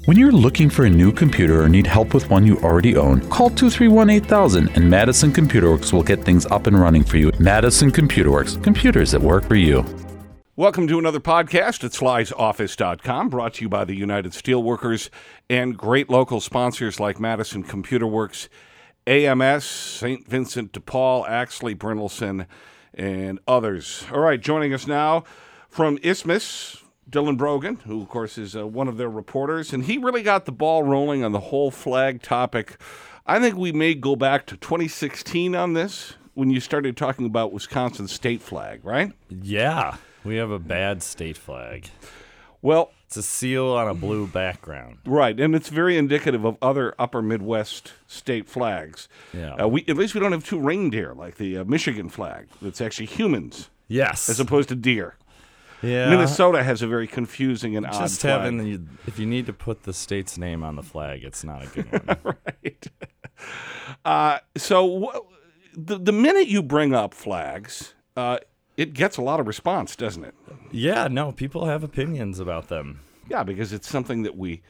When you're looking for a new computer or need help with one you already own, call 231-8000 and Madison Computer Works will get things up and running for you. Madison Computer Works, computers that work for you. Welcome to another podcast at Sly'sOffice.com, brought to you by the United Steelworkers and great local sponsors like Madison Computer Works, AMS, St. Vincent de Paul, Axley Brindleson, and others. All right, joining us now from Isthmus, Dylan Brogan, who, of course, is one of their reporters, and he really got the ball rolling on the whole flag topic. I think we may go back to 2016 on this, when you started talking about Wisconsin's state flag, right? Yeah, we have a bad state flag. Well, it's a seal on a blue background. Right, and it's very indicative of other upper Midwest state flags. Yeah. At least we don't have two reindeer, like the Michigan flag, that's actually humans. Yes. As opposed to deer. Yeah. Minnesota has a very confusing and odd Just flag. having, if you need to put the state's name on the flag, it's not a good one. Right. The minute you bring up flags, it gets a lot of response, doesn't it? Yeah, no, people have opinions about them. Yeah, because it's something that we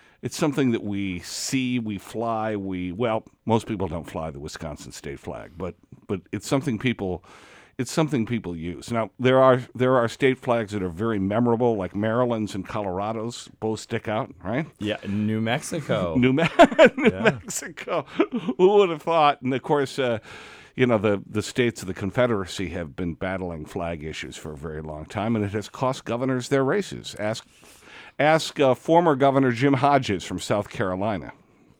see, we fly, most people don't fly the Wisconsin state flag, but it's something people use. Now, there are state flags that are very memorable, like Maryland's and Colorado's both stick out, right? Yeah, New Mexico. New Mexico. Who would have thought? And of course, the states of the Confederacy have been battling flag issues for a very long time, and it has cost governors their races. Ask former Governor Jim Hodges from South Carolina.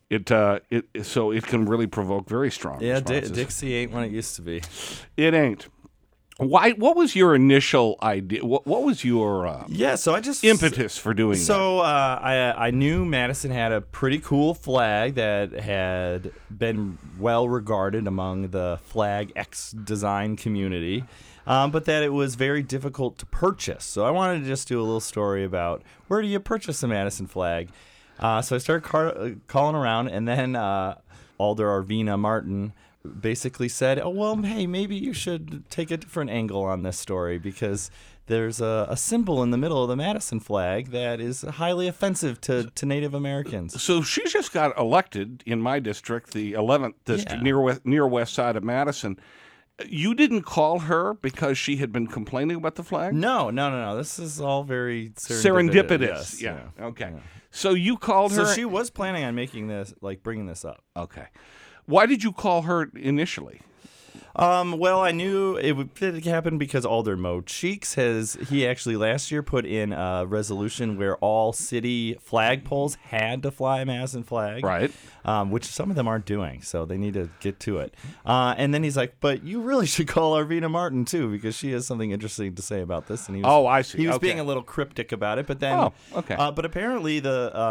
So it can really provoke very strong responses. Dixie ain't what it used to be. It ain't. Why? What was your initial idea? What was your impetus for doing that? So I knew Madison had a pretty cool flag that had been well regarded among the Flag X design community, but that it was very difficult to purchase. So I wanted to just do a little story about where do you purchase a Madison flag. So I started calling around, and then Alder Arvina Martin basically said, oh, well, hey, maybe you should take a different angle on this story because there's a symbol in the middle of the Madison flag that is highly offensive to Native Americans. So she just got elected in my district, the 11th district, near west side of Madison. You didn't call her because she had been complaining about the flag? No. This is all very serendipitous. Yes, yeah. Okay. Yeah. So you called her. So she was planning on bringing this up. Okay. Why did you call her initially? Well, I knew it would happen because Alder Mo Cheeks he actually last year put in a resolution where all city flagpoles had to fly a Madison flag. Right. Which some of them aren't doing, so they need to get to it. And then he's like, but you really should call Arvina Martin, too, because she has something interesting to say about this. And I see. He was being a little cryptic about it, but then... okay. But apparently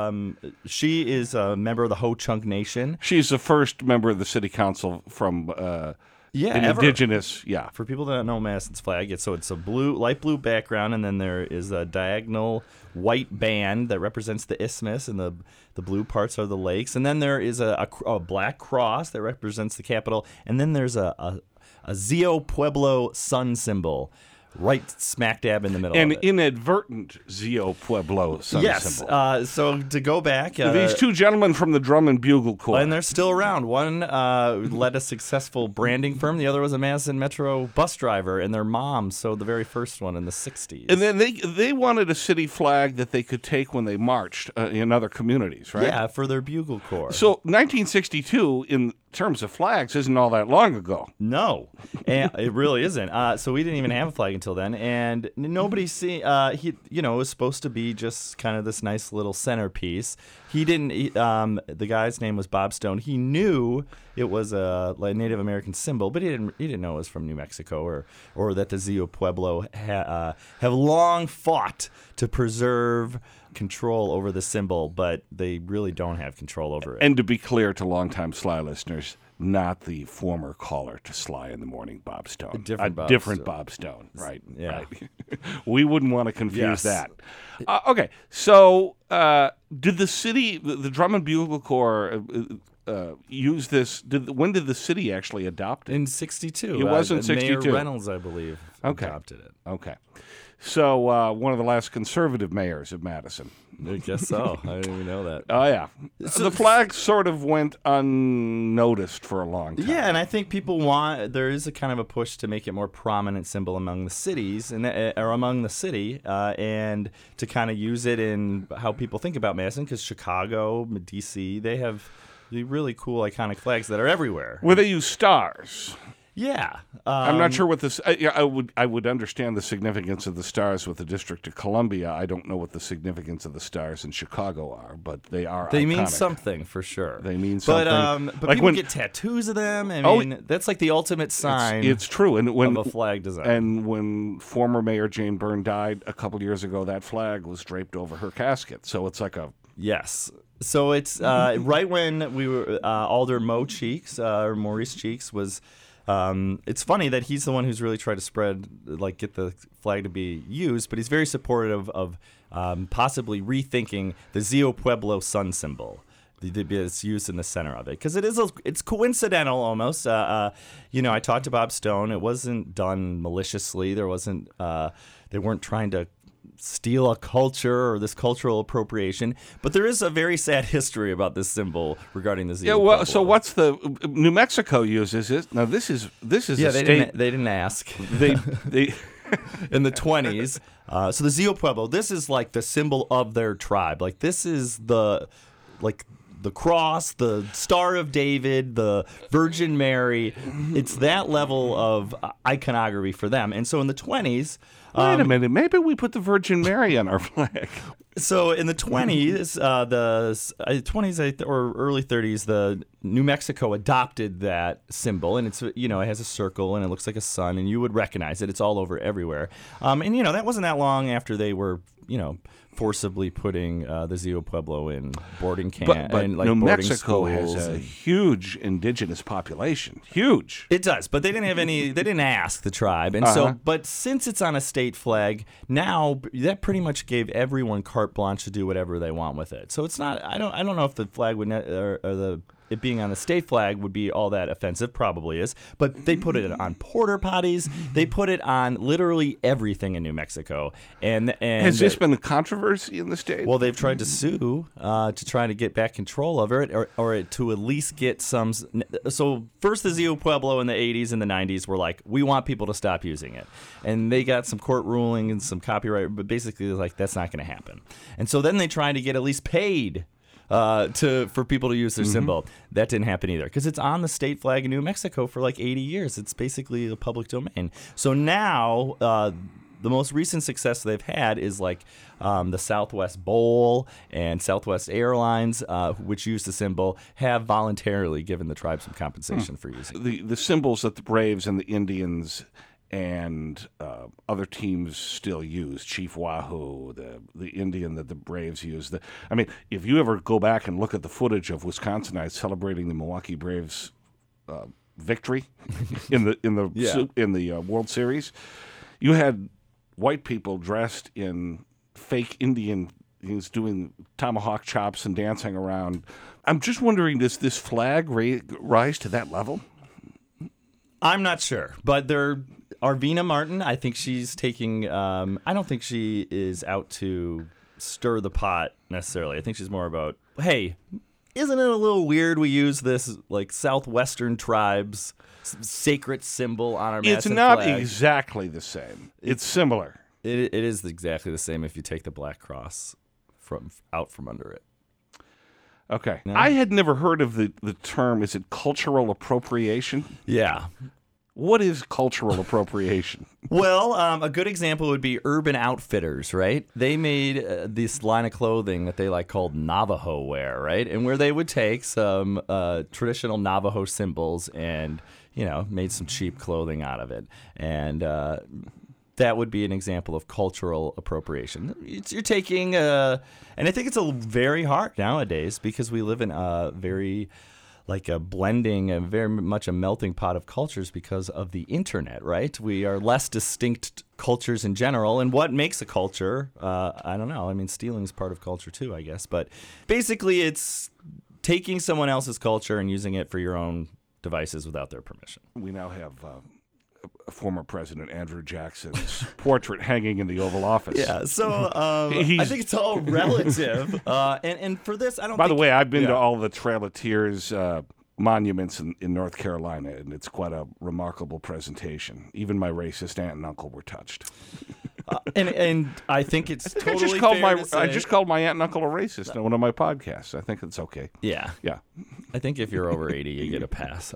she is a member of the Ho-Chunk Nation. She's the first member of the city council from... indigenous, For people that don't know Madison's flag, it's a light blue background, and then there is a diagonal white band that represents the isthmus, and the blue parts are the lakes. And then there is a black cross that represents the capital, and then there's a Zio Pueblo sun symbol right smack dab in the middle of it. An inadvertent Zio Pueblo sun symbol. Yes. So to go back... these two gentlemen from the Drum and Bugle Corps. And they're still around. One led a successful branding firm. The other was a Madison Metro bus driver, and their mom sewed the very first one in the 60s. And then they wanted a city flag that they could take when they marched in other communities, right? Yeah, for their Bugle Corps. So 1962, in terms of flags, isn't all that long ago. No, and it really isn't. So we didn't even have a flag until then, and nobody it was supposed to be just kind of this nice little centerpiece. He didn't. The guy's name was Bob Stone. He knew it was a Native American symbol, but he didn't know it was from New Mexico or that the Zio Pueblo have long fought to preserve control over the symbol, but they really don't have control over it. And to be clear to longtime Sly listeners, not the former caller to Sly in the Morning, Bob Stone. A different Bob Stone, right? Yeah. Right. We wouldn't want to confuse that. Okay, so did the city, the Drum and Bugle Corps, use this? When did the city actually adopt it? In 62. It was in 62. Mayor Reynolds, I believe, adopted it. Okay. So one of the last conservative mayors of Madison. I guess so. I didn't even know that. Oh, yeah. The flag sort of went unnoticed for a long time. Yeah, and I think people there is a kind of a push to make it more prominent symbol among the cities or among the city, and to kind of use it in how people think about Madison, because Chicago, D.C., they have the really cool iconic flags that are everywhere. Where they use stars. Yeah. I'm not sure what this. I would understand the significance of the stars with the District of Columbia. I don't know what the significance of the stars in Chicago are, but they are. They iconic. mean something for sure. They mean something. But like people get tattoos of them. I mean, that's like the ultimate sign. It's true, and when of a flag design. And when former Mayor Jane Byrne died a couple years ago, that flag was draped over her casket. So it's like a yes. So it's right when we were Alder Mo Cheeks or Maurice Cheeks was. It's funny that he's the one who's really tried to get the flag to be used, but he's very supportive of possibly rethinking the Zio Pueblo sun symbol. It's used in the center of it because it's coincidental almost. I talked to Bob Stone. It wasn't done maliciously. They weren't trying to steal a culture or this cultural appropriation, but there is a very sad history about this symbol regarding the Zio Pueblo. So what's the New Mexico uses it? Now this is a state. They didn't ask. They in the 20s. So the Zio Pueblo, this is like the symbol of their tribe. Like this is the cross, the Star of David, the Virgin Mary. It's that level of iconography for them. And so in the 20s. Wait a minute. Maybe we put the Virgin Mary on our flag. So in the 20s, the 20s or early 30s, the New Mexico adopted that symbol, and it's it has a circle and it looks like a sun, and you would recognize it. It's all over everywhere. And that wasn't that long after they were forcibly putting the Zio Pueblo in boarding camp. But and New Mexico schools has a huge indigenous population. Huge. It does, but they didn't have any. They didn't ask the tribe, and but since it's on a state flag now, that pretty much gave everyone carte blanche to do whatever they want with it. So it's not. I don't know if the flag would it being on the state flag would be all that offensive. Probably is, but they put it on porta potties. They put it on literally everything in New Mexico. And has this been a controversy in the state? Well, they've tried to sue to try to get back control of it, or to at least get some. So first, the Zio Pueblo in the 80s and the 90s were like, we want people to stop using it, and they got some court ruling and some copyright, but basically like that's not going to happen. And so then they tried to get at least paid. For people to use their symbol. That didn't happen either because it's on the state flag in New Mexico for like 80 years. It's basically the public domain. So now the most recent success they've had is like the Southwest Bowl and Southwest Airlines, which use the symbol, have voluntarily given the tribe some compensation for using it. The symbols that the Braves and the Indians and other teams still use, Chief Wahoo, the Indian that the Braves use. If you ever go back and look at the footage of Wisconsinites celebrating the Milwaukee Braves victory in the World Series, you had white people dressed in fake Indian. He's doing tomahawk chops and dancing around. I'm just wondering, does this flag rise to that level? I'm not sure, but Arvina Martin, I think she's taking. I don't think she is out to stir the pot necessarily. I think she's more about, hey, isn't it a little weird we use this like Southwestern tribes sacred symbol on our Madison flag? It's not exactly the same. It's similar. It is exactly the same if you take the black cross out from under it. Okay. No? I had never heard of the term, is it cultural appropriation? Yeah. What is cultural appropriation? Well, a good example would be Urban Outfitters, right? They made this line of clothing that they called Navajo wear, right? And where they would take some traditional Navajo symbols and, made some cheap clothing out of it. And that would be an example of cultural appropriation. You're taking, and I think it's very hard nowadays because we live in a very a blending, a very much a melting pot of cultures because of the internet, right? We are less distinct cultures in general. And what makes a culture? I don't know. Stealing is part of culture too, I guess. But basically, it's taking someone else's culture and using it for your own devices without their permission. We now have former President Andrew Jackson's portrait hanging in the Oval Office. Yeah, so I think it's all relative. And for this, I don't By think... the way, I've been to all the Trail of Tears monuments in North Carolina, and it's quite a remarkable presentation. Even my racist aunt and uncle were touched. And I think it's totally I just called fair to say... I just called my aunt and uncle a racist on one of my podcasts. I think it's okay. Yeah. Yeah. I think if you're over 80, you get a pass.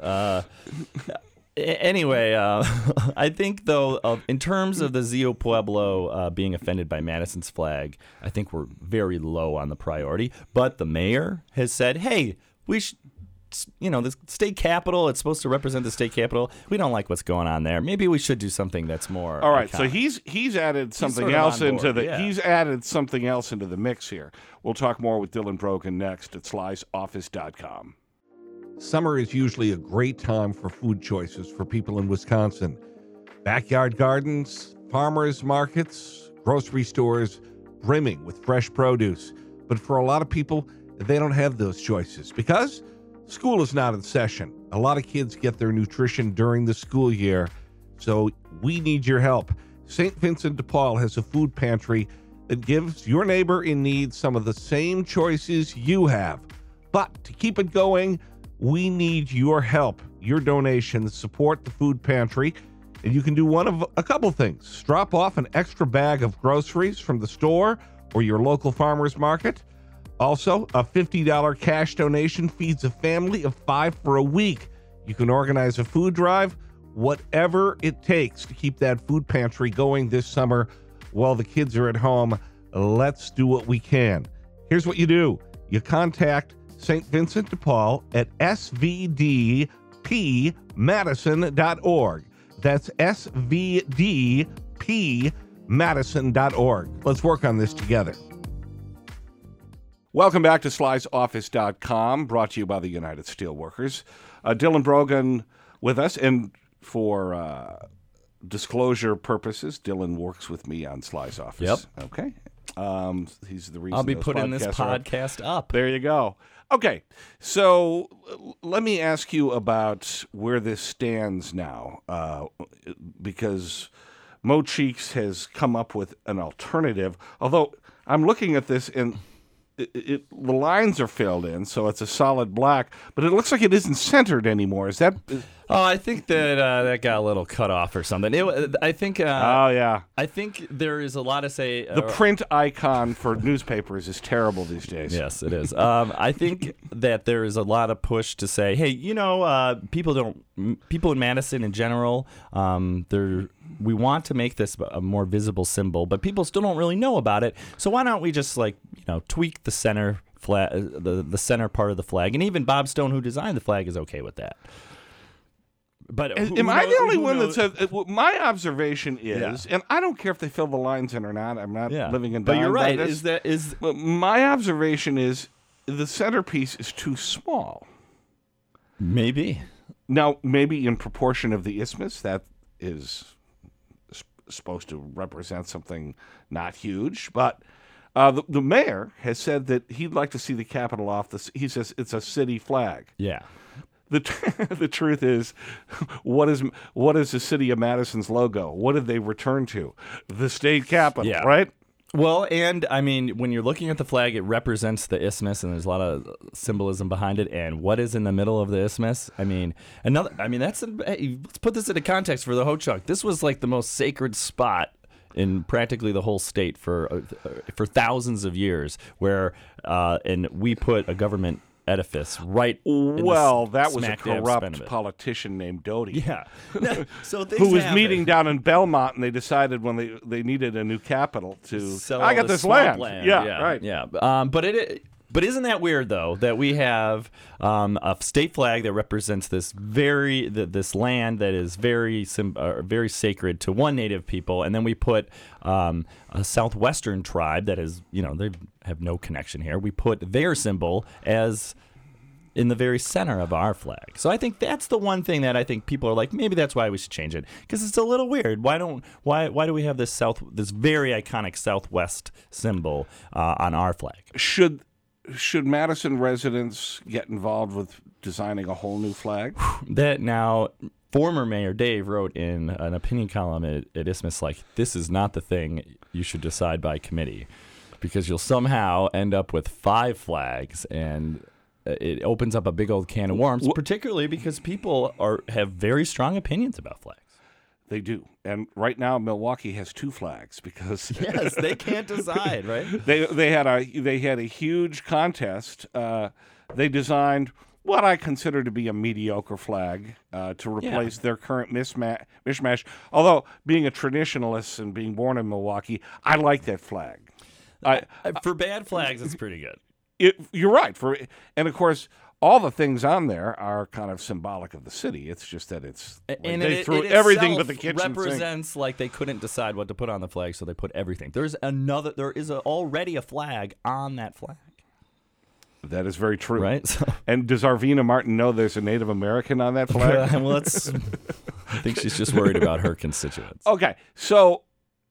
Anyway, I think, though, in terms of the Zio Pueblo being offended by Madison's flag, I think we're very low on the priority. But the mayor has said, hey, we should... the state capitol, it's supposed to represent the state capitol. We don't like what's going on there. Maybe we should do something that's more all right. iconic. So he's added something sort of else on into board, the yeah. he's added something else into the mix here. We'll talk more with Dylan Brogan next at slysoffice.com. Summer is usually a great time for food choices for people in Wisconsin. Backyard gardens, farmers markets, grocery stores brimming with fresh produce. But for a lot of people, they don't have those choices because school is not in session. A lot of kids get their nutrition during the school year, so we need your help. St. Vincent de Paul has a food pantry that gives your neighbor in need some of the same choices you have. But to keep it going, we need your help. Your donations support the food pantry, and you can do one of a couple things. Drop off an extra bag of groceries from the store or your local farmer's market. Also, a $50 cash donation feeds a family of 5 for a week. You can organize a food drive, whatever it takes to keep that food pantry going this summer while the kids are at home. Let's do what we can. Here's what you do. You contact St. Vincent de Paul at svdpmadison.org. That's svdpmadison.org. Let's work on this together. Welcome back to slysoffice.com, brought to you by the United Steelworkers. Dylan Brogan with us, and for disclosure purposes, Dylan works with me on Sly's office. Yep. Okay. He's the reason I'll be those putting this podcast up. There you go. Okay, so let me ask you about where this stands now, because Mo Cheeks has come up with an alternative, although I'm looking at this and the lines are filled in, so it's a solid black, but it looks like it isn't centered anymore. Is that... Oh, I think that got a little cut off or something. I think. Oh yeah. I think there is a lot to say. The print icon for newspapers is terrible these days. Yes, it is. I think that there is a lot of push to say, hey, people in Madison in general, we want to make this a more visible symbol, but people still don't really know about it. So why don't we just tweak the center flag, the center part of the flag, and even Bob Stone, who designed the flag, is okay with that. But am I the only one that says? My observation is, and I don't care if they fill the lines in or not. I'm not living in. But you're right. My observation is the centerpiece is too small. Maybe. Now, maybe in proportion of the isthmus, that is supposed to represent something not huge, but. The mayor has said that he'd like to see the Capitol off. He says it's a city flag. Yeah. The truth is, what is the city of Madison's logo? What did they return to? The state capitol, right? Well, and I mean, when you're looking at the flag, it represents the isthmus, and there's a lot of symbolism behind it. And what is in the middle of the isthmus? Let's put this into context for the Ho-Chunk. This was like the most sacred spot in practically the whole state for thousands of years, where and we put a government edifice right. Well, that was a corrupt politician named Doty. Yeah, so who was meeting down in Belmont, and they decided when they needed a new capital to I got this land. Yeah, right. Yeah, But isn't that weird, though, that we have a state flag that represents this this land that is very sacred to one native people, and then we put a southwestern tribe that is, they have no connection here. We put their symbol as in the very center of our flag. So I think that's the one thing that I think people are like, maybe that's why we should change it, because it's a little weird. Why do we have this very iconic Southwest symbol on our flag? Should should Madison residents get involved with designing a whole new flag? That now, former Mayor Dave wrote in an opinion column at Isthmus, like, this is not the thing you should decide by committee, because you'll somehow end up with 5 flags, and it opens up a big old can of worms, particularly because people have very strong opinions about flags. They do. And right now, Milwaukee has 2 flags because Yes, they can't decide, right? they had a huge contest. They designed what I consider to be a mediocre flag to replace their current mishmash. Although, being a traditionalist and being born in Milwaukee, I like that flag. For bad flags, it's pretty good. You're right. And of course, all the things on there are kind of symbolic of the city. It's just that it's they threw everything but the kitchen represents sink. Like they couldn't decide what to put on the flag, so they put everything. There is already a flag on that flag. That is very true. Right? So. And does Arvina Martin know there's a Native American on that flag? Well, I think she's just worried about her constituents. Okay, so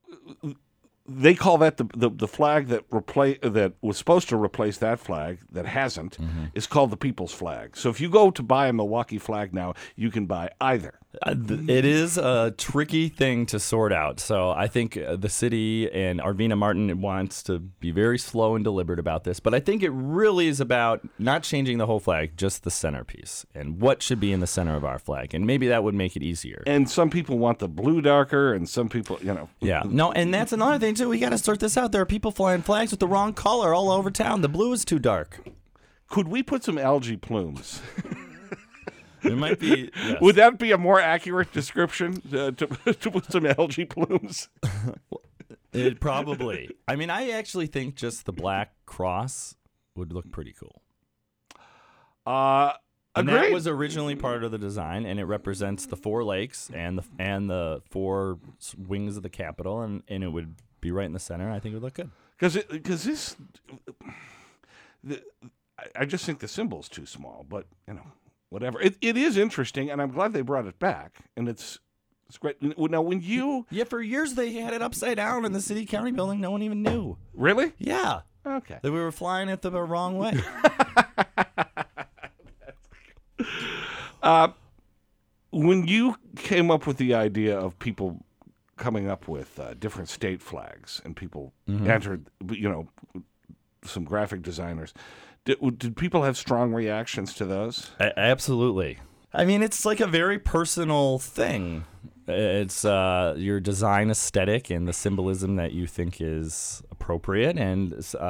they call that the flag that was supposed to replace that flag that hasn't is called the People's Flag. So if you go to buy a Milwaukee flag now, you can buy either. It is a tricky thing to sort out. So I think the city and Arvina Martin wants to be very slow and deliberate about this. But I think it really is about not changing the whole flag, just the centerpiece and what should be in the center of our flag. And maybe that would make it easier. And some people want the blue darker, and some people, Yeah. No, and that's another thing, too. We got to sort this out. There are people flying flags with the wrong color all over town. The blue is too dark. Could we put some algae plumes? It might be. Yes. Would that be a more accurate description to put some algae plumes? It probably. I mean, I actually think just the black cross would look pretty cool. And that was originally part of the design, and it represents the 4 lakes and the 4 wings of the Capitol, and it would be right in the center. I think it would look good. Because I just think the symbol's too small, but whatever. It is interesting, and I'm glad they brought it back, and it's great. Now, when you... Yeah, for years they had it upside down in the city-county building. No one even knew. Really? Yeah. Okay. That we were flying it the wrong way. When you came up with the idea of people coming up with different state flags, and people entered, some graphic designers... Did people have strong reactions to those? Absolutely. I mean, it's like a very personal thing. It's your design aesthetic and the symbolism that you think is appropriate. And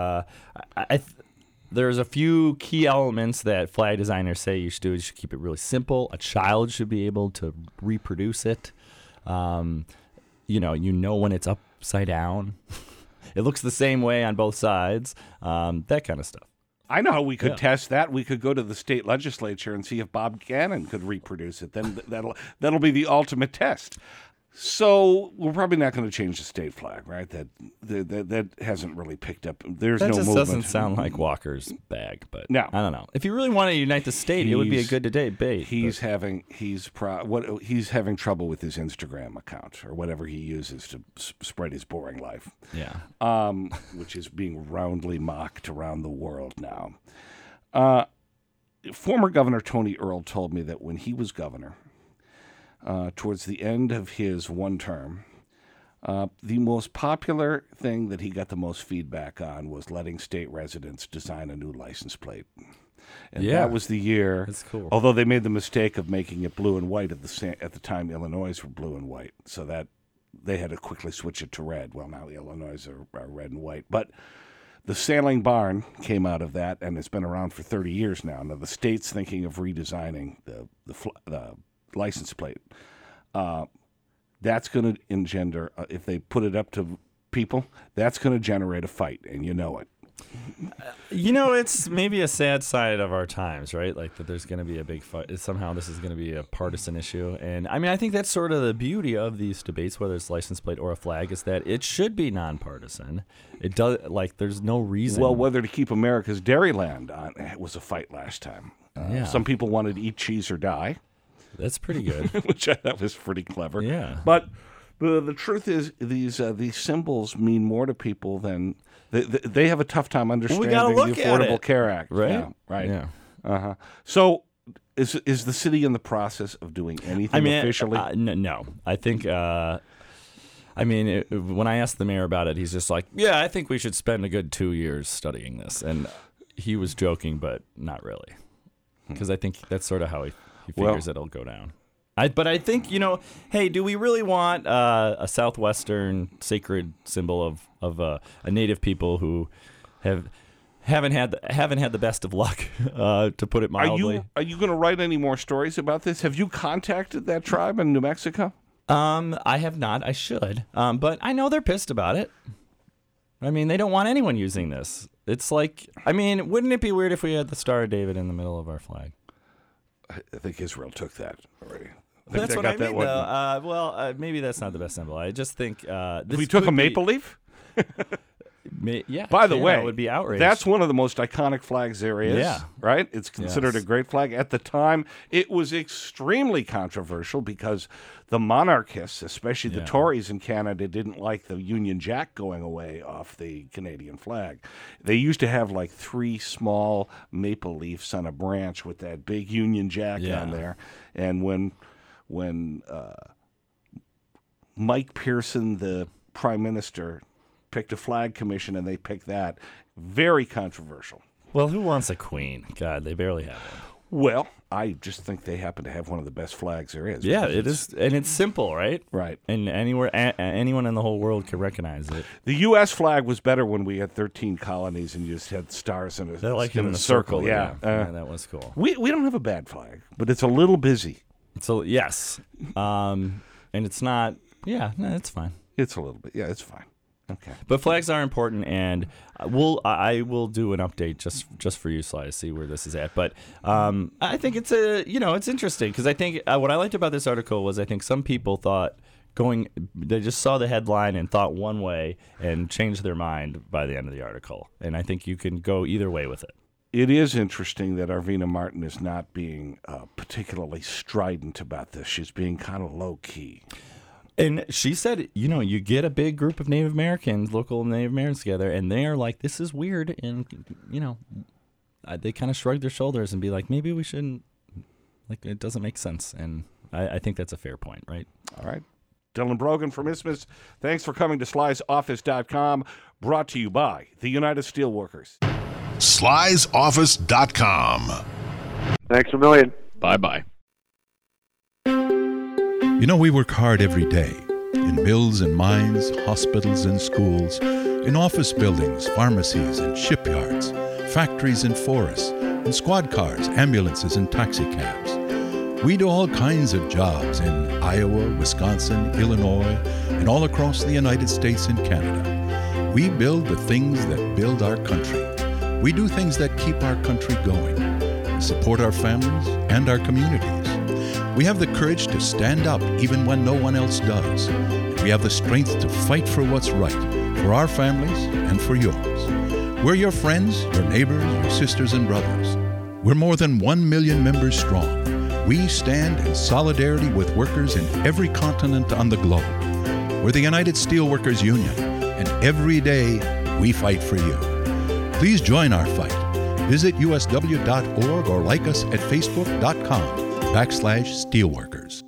there's a few key elements that flag designers say you should do. You should keep it really simple. A child should be able to reproduce it. When it's upside down. It looks the same way on both sides. That kind of stuff. I know how we could test that. We could go to the state legislature and see if Bob Gannon could reproduce it. Then that'll be the ultimate test. So we're probably not going to change the state flag, right? That hasn't really picked up. There's no movement. That just doesn't sound like Walker's bag, but no. I don't know. If you really want to unite the state, it would be a good debate. He's having trouble with his Instagram account or whatever he uses to spread his boring life. Yeah. Which is being roundly mocked around the world now. Former Governor Tony Earl told me that when he was governor, towards the end of his one term, the most popular thing that he got the most feedback on was letting state residents design a new license plate. And that was the year. That's cool. Although they made the mistake of making it blue and white at the time Illinois were blue and white, so that they had to quickly switch it to red. Well, now the Illinois are red and white, but the Sailing Barn came out of that, and it's been around for 30 years now. Now the state's thinking of redesigning the license plate. That's going to engender, if they put it up to people, that's going to generate a fight, and you know it. It's maybe a sad side of our times, right? Like that there's going to be a big fight. Somehow this is going to be a partisan issue. And I mean, I think that's sort of the beauty of these debates, whether it's license plate or a flag, is that it should be nonpartisan. It does, there's no reason. Well, whether to keep America's Dairyland on was a fight last time. Some people wanted to eat cheese or die. That's pretty good. Which I thought was pretty clever. Yeah. But But the truth is, these symbols mean more to people than they have a tough time understanding the Affordable Care Act. Right? Yeah, right. Yeah. Uh-huh. So, is the city in the process of doing anything officially? No. I think. When I asked the mayor about it, he's just like, "Yeah, I think we should spend a good 2 years studying this," and he was joking, but not really, because I think that's sort of how he figures it'll go down. But I think, hey, do we really want a southwestern sacred symbol of a native people who haven't had the best of luck, to put it mildly? Are you going to write any more stories about this? Have you contacted that tribe in New Mexico? I have not. I should. But I know they're pissed about it. I mean, they don't want anyone using this. It's like, wouldn't it be weird if we had the Star of David in the middle of our flag? I think Israel took that already. That's what I mean, though. Maybe that's not the best symbol. I just think if we took a maple leaf. Yeah. By the way, that would be outrage. That's one of the most iconic flags there is. Yeah. Right? It's considered a great flag. At the time, it was extremely controversial because the monarchists, especially the Tories in Canada, didn't like the Union Jack going away off the Canadian flag. They used to have like 3 small maple leaves on a branch with that big Union Jack on there. And when Mike Pearson, the Prime Minister, picked a flag commission and they picked that, very controversial. Well, who wants a queen? God, they barely have one. Well, I just think they happen to have one of the best flags there is. Yeah, it is, and it's simple, right? Right. And anyone in the whole world can recognize it. The U.S. flag was better when we had 13 colonies and you just had stars in a circle. Yeah. That was cool. We don't have a bad flag, but it's a little busy. So yes, and it's not. Yeah, no, it's fine. It's a little bit. Yeah, it's fine. Okay. But flags are important, and I will do an update just for you, Sly, to see where this is at. But I think it's it's interesting because I think what I liked about this article was I think some people they just saw the headline and thought one way and changed their mind by the end of the article, and I think you can go either way with it. It is interesting that Arvina Martin is not being particularly strident about this. She's being kind of low key. And she said, you get a big group of Native Americans, local Native Americans together, and they are like, this is weird. And, they kind of shrug their shoulders and be like, maybe we shouldn't, it doesn't make sense. And I think that's a fair point, right? All right. Dylan Brogan from Isthmus, thanks for coming to Sly'sOffice.com, brought to you by the United Steelworkers. Sly'sOffice.com. Thanks a million. Bye-bye. We work hard every day in mills and mines, hospitals and schools, in office buildings, pharmacies and shipyards, factories and forests, in squad cars, ambulances and taxi cabs. We do all kinds of jobs in Iowa, Wisconsin, Illinois, and all across the United States and Canada. We build the things that build our country. We do things that keep our country going, support our families and our communities. We have the courage to stand up even when no one else does. We have the strength to fight for what's right, for our families and for yours. We're your friends, your neighbors, your sisters and brothers. We're more than 1 million members strong. We stand in solidarity with workers in every continent on the globe. We're the United Steelworkers Union, and every day we fight for you. Please join our fight. Visit usw.org or like us at facebook.com/steelworkers.